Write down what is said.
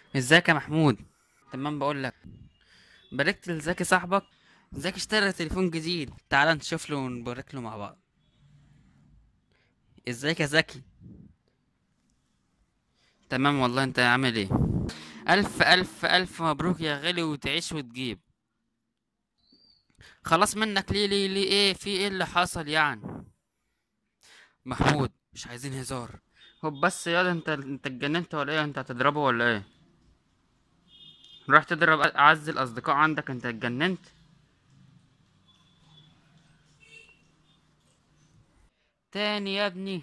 ازيك يا محمود؟ تمام، بقول لك باركت لزكي صاحبك. زكي اشترى تليفون جديد، تعال نشوف له ونبارك له مع بعض. ازيك يا زكي؟ تمام والله، انت عامل ايه؟ الف الف الف مبروك يا غالي، وتعيش وتجيب. خلاص منك ليه ايه في ايه اللي حصل يعني؟ محمود مش عايزين هزار. هو بس يالا، انت اتجننت ولا ايه؟ انت هتضربه ولا ايه؟ راح تضرب اعز الاصدقاء عندك؟ انت اتجننت. تاني يا ابني؟